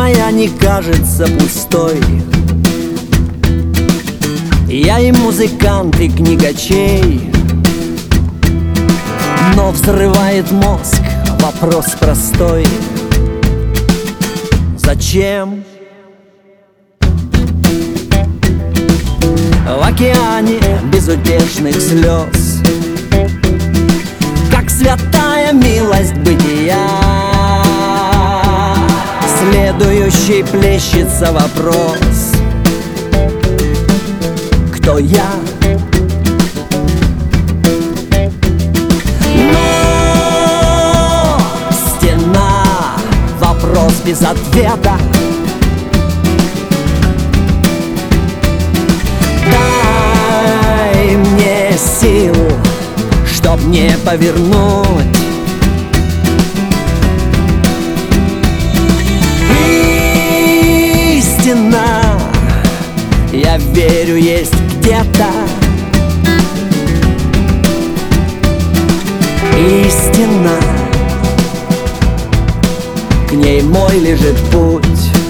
моя не кажется пустой. Я и музыкант, и книгачей, но взрывает мозг вопрос простой: зачем в океане безутешных слез, как святая милость бытия, следующий плещется вопрос: кто я? Но стена — вопрос без ответа. Дай мне сил, чтоб не повернуть. Истина, я верю, есть где-то. Истина, к ней мой лежит путь.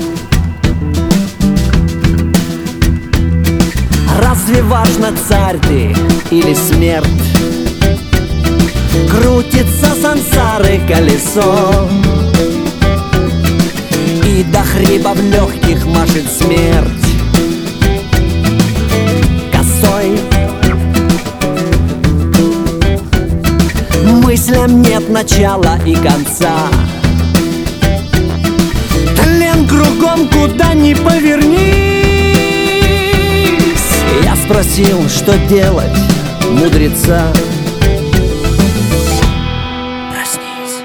Разве важно, царь ты или смерть? Крутится сансары колесо, и до хриба в легких машет смерть косой. Мыслям нет начала и конца. Тлен кругом, куда ни повернись. Я спросил, что делать, мудреца. Проснись.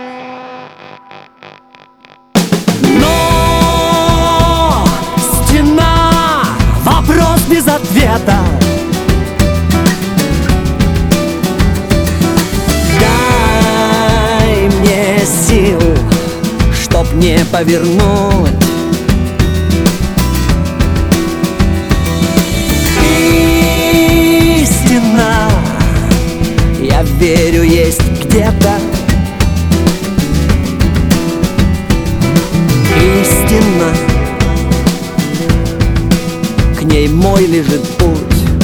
Но стена — вопрос без ответа. Дай мне сил, чтоб не повернуть. Истина, я верю, есть где-то. Истина, к ней мой лежит путь.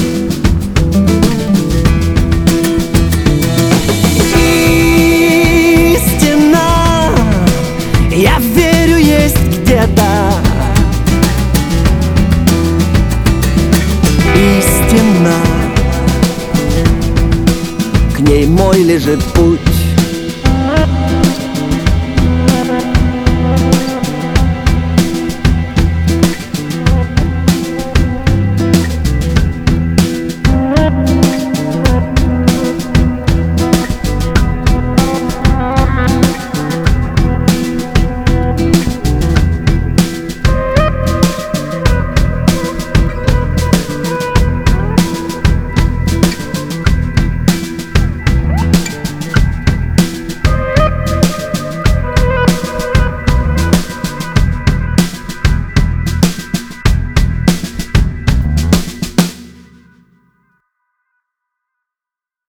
Истина, я верю, есть где-то. Истина, к ней мой лежит путь.